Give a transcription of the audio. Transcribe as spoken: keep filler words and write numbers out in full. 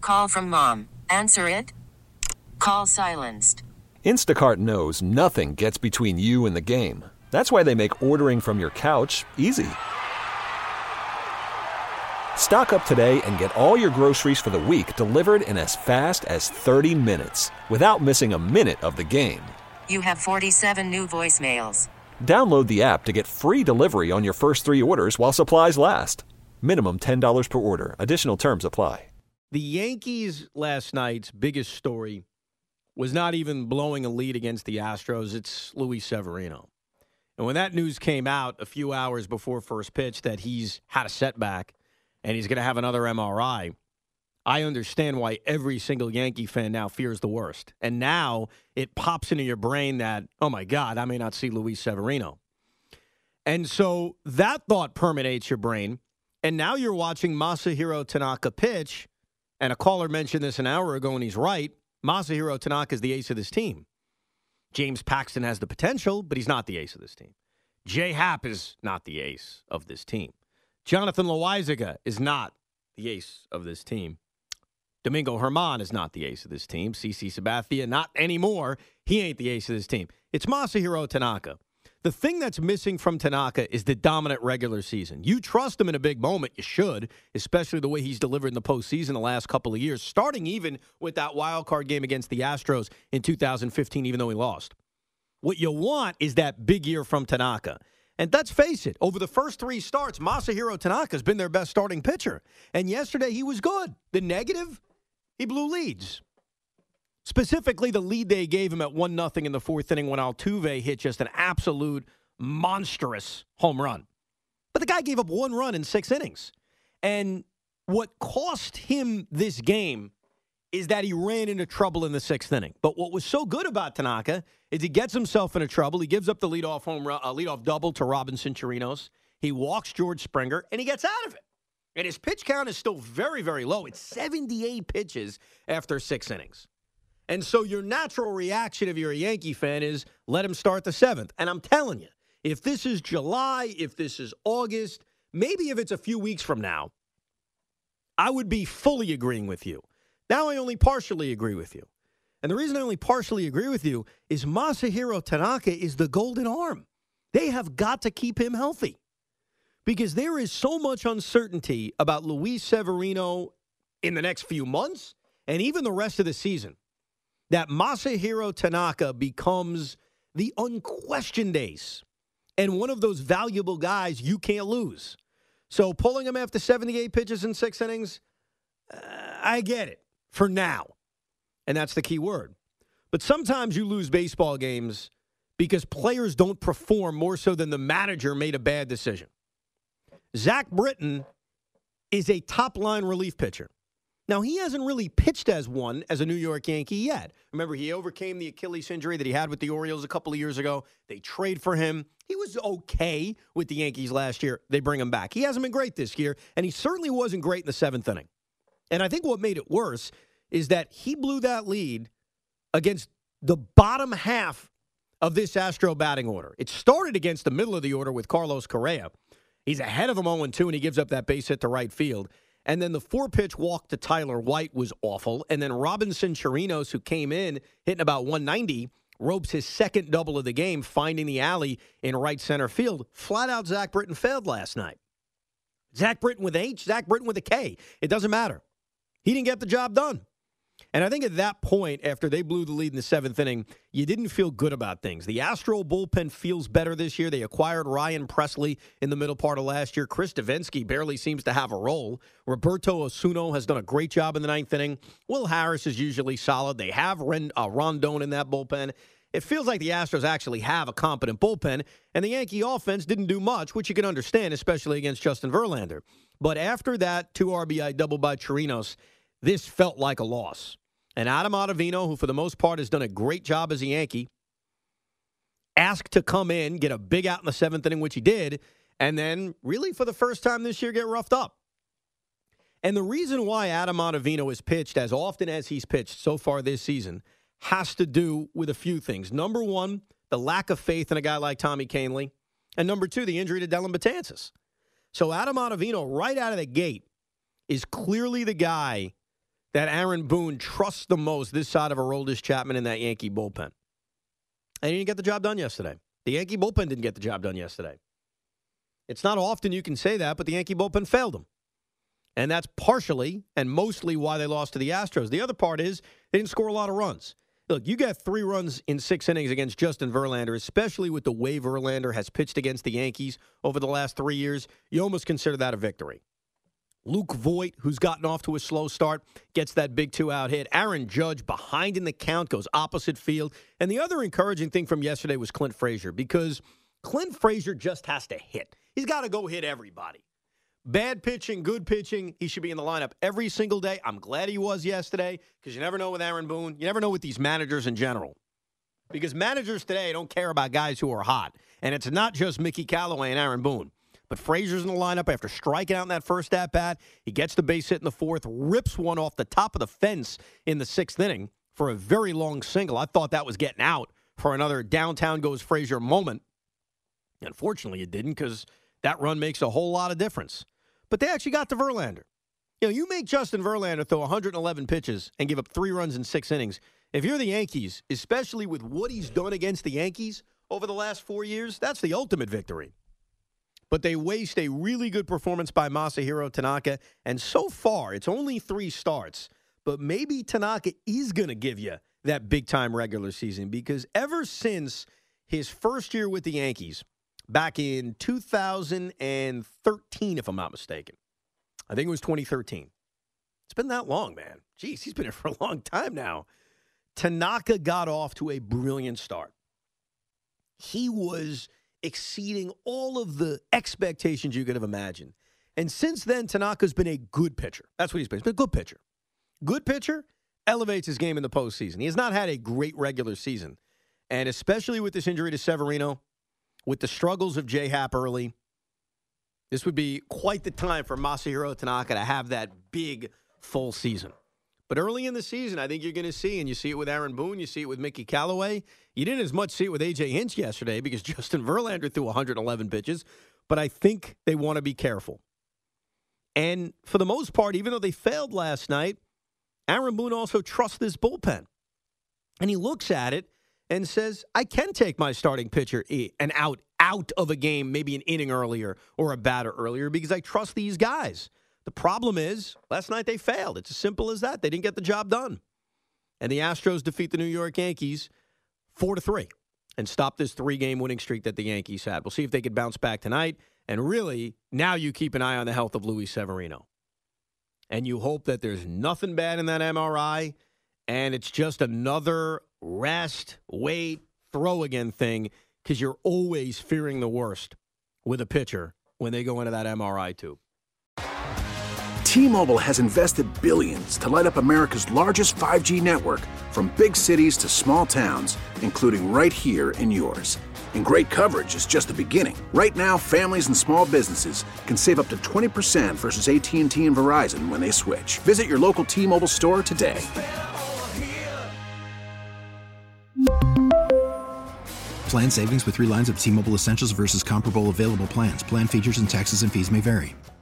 Call from mom. Answer it. Call silenced. Instacart knows nothing gets between you and the game. That's why they make ordering from your couch easy. Stock up today and get all your groceries for the week delivered in as fast as thirty minutes without missing a minute of the game. You have forty-seven new voicemails. Download the app to get free delivery on your first three orders while supplies last. Minimum ten dollars per order. Additional terms apply. The Yankees last night's biggest story was not even blowing a lead against the Astros. It's Luis Severino. And when that news came out a few hours before first pitch that he's had a setback and he's going to have another M R I, I understand why every single Yankee fan now fears the worst. And now it pops into your brain that, oh, my God, I may not see Luis Severino. And so that thought permeates your brain. And now you're watching Masahiro Tanaka pitch. And a caller mentioned this an hour ago, and he's right. Masahiro Tanaka is the ace of this team. James Paxton has the potential, but he's not the ace of this team. J Happ is not the ace of this team. Jonathan Loaizaga is not the ace of this team. Domingo Germán is not the ace of this team. CeCe Sabathia, not anymore. He ain't the ace of this team. It's Masahiro Tanaka. The thing that's missing from Tanaka is the dominant regular season. You trust him in a big moment. You should, especially the way he's delivered in the postseason the last couple of years, starting even with that wild card game against the Astros in two thousand fifteen, even though he lost. What you want is that big year from Tanaka. And let's face it, over the first three starts, Masahiro Tanaka's been their best starting pitcher. And yesterday he was good. The negative, he blew leads. Specifically, the lead they gave him at one nothing in the fourth inning when Altuve hit just an absolute monstrous home run. But the guy gave up one run in six innings. And what cost him this game is that he ran into trouble in the sixth inning. But what was so good about Tanaka is he gets himself into trouble. He gives up the leadoff home run, uh, leadoff double to Robinson Chirinos. He walks George Springer, and he gets out of it. And his pitch count is still very, very low. It's seventy-eight pitches after six innings. And so your natural reaction if you're a Yankee fan is let him start the seventh. And I'm telling you, if this is July, if this is August, maybe if it's a few weeks from now, I would be fully agreeing with you. Now I only partially agree with you. And the reason I only partially agree with you is Masahiro Tanaka is the golden arm. They have got to keep him healthy because there is so much uncertainty about Luis Severino in the next few months and even the rest of the season that Masahiro Tanaka becomes the unquestioned ace and one of those valuable guys you can't lose. So pulling him after seventy-eight pitches in six innings, uh, I get it for now. And that's the key word. But sometimes you lose baseball games because players don't perform more so than the manager made a bad decision. Zach Britton is a top-line relief pitcher. Now, he hasn't really pitched as one as a New York Yankee yet. Remember, he overcame the Achilles injury that he had with the Orioles a couple of years ago. They trade for him. He was okay with the Yankees last year. They bring him back. He hasn't been great this year, and he certainly wasn't great in the seventh inning. And I think what made it worse is that he blew that lead against the bottom half of this Astro batting order. It started against the middle of the order with Carlos Correa. He's ahead of him oh and two, and he gives up that base hit to right field. And then the four-pitch walk to Tyler White was awful. And then Robinson Chirinos, who came in, hitting about one ninety, ropes his second double of the game, finding the alley in right center field. Flat out, Zach Britton failed last night. Zach Britton with H, Zach Britton with a K. It doesn't matter. He didn't get the job done. And I think at that point, after they blew the lead in the seventh inning, you didn't feel good about things. The Astro bullpen feels better this year. They acquired Ryan Presley in the middle part of last year. Chris Davinsky barely seems to have a role. Roberto Osuna has done a great job in the ninth inning. Will Harris is usually solid. They have Ren, uh, Rondon in that bullpen. It feels like the Astros actually have a competent bullpen, and the Yankee offense didn't do much, which you can understand, especially against Justin Verlander. But after that two R B I double by Chirinos, this felt like a loss. And Adam Ottavino, who for the most part has done a great job as a Yankee, asked to come in, get a big out in the seventh inning, which he did, and then really for the first time this year get roughed up. And the reason why Adam Ottavino has pitched as often as he's pitched so far this season has to do with a few things. Number one, the lack of faith in a guy like Tommy Kahnle. And number two, the injury to Dellin Betances. So Adam Ottavino, right out of the gate, is clearly the guy that Aaron Boone trusts the most this side of Aroldis Chapman in that Yankee bullpen. And he didn't get the job done yesterday. The Yankee bullpen didn't get the job done yesterday. It's not often you can say that, but the Yankee bullpen failed them. And that's partially and mostly why they lost to the Astros. The other part is they didn't score a lot of runs. Look, you got three runs in six innings against Justin Verlander, especially with the way Verlander has pitched against the Yankees over the last three years. You almost consider that a victory. Luke Voit, who's gotten off to a slow start, gets that big two-out hit. Aaron Judge, behind in the count, goes opposite field. And the other encouraging thing from yesterday was Clint Frazier, because Clint Frazier just has to hit. He's got to go hit everybody. Bad pitching, good pitching, he should be in the lineup every single day. I'm glad he was yesterday, because you never know with Aaron Boone. You never know with these managers in general. Because managers today don't care about guys who are hot. And it's not just Mickey Callaway and Aaron Boone. But Frazier's in the lineup after striking out in that first at-bat. He gets the base hit in the fourth, rips one off the top of the fence in the sixth inning for a very long single. I thought that was getting out for another downtown goes Frazier moment. Unfortunately, it didn't, because that run makes a whole lot of difference. But they actually got to Verlander. You know, you make Justin Verlander throw one hundred eleven pitches and give up three runs in six innings. If you're the Yankees, especially with what he's done against the Yankees over the last four years, that's the ultimate victory. But they waste a really good performance by Masahiro Tanaka. And so far, it's only three starts. But maybe Tanaka is going to give you that big-time regular season, because ever since his first year with the Yankees, back in two thousand thirteen, if I'm not mistaken. I think it was twenty thirteen. It's been that long, man. Jeez, he's been here for a long time now. Tanaka got off to a brilliant start. He was exceeding all of the expectations you could have imagined. And since then, Tanaka's been a good pitcher. That's what he's been. He's been a good pitcher. Good pitcher elevates his game in the postseason. He has not had a great regular season. And especially with this injury to Severino, with the struggles of J-Happ early, this would be quite the time for Masahiro Tanaka to have that big, full season. But early in the season, I think you're going to see, and you see it with Aaron Boone, you see it with Mickey Callaway. You didn't as much see it with A J Hinch yesterday because Justin Verlander threw one hundred eleven pitches. But I think they want to be careful. And for the most part, even though they failed last night, Aaron Boone also trusts this bullpen. And he looks at it and says, I can take my starting pitcher and out, out of a game, maybe an inning earlier or a batter earlier, because I trust these guys. The problem is, last night they failed. It's as simple as that. They didn't get the job done. And the Astros defeat the New York Yankees four to three and stop this three-game winning streak that the Yankees had. We'll see if they could bounce back tonight. And really, now you keep an eye on the health of Luis Severino. And you hope that there's nothing bad in that M R I, and it's just another rest, wait, throw again thing, because you're always fearing the worst with a pitcher when they go into that M R I tube. T-Mobile has invested billions to light up America's largest five G network, from big cities to small towns, including right here in yours. And great coverage is just the beginning. Right now, families and small businesses can save up to twenty percent versus A T and T and Verizon when they switch. Visit your local T-Mobile store today. Plan savings with three lines of T-Mobile Essentials versus comparable available plans. Plan features and taxes and fees may vary.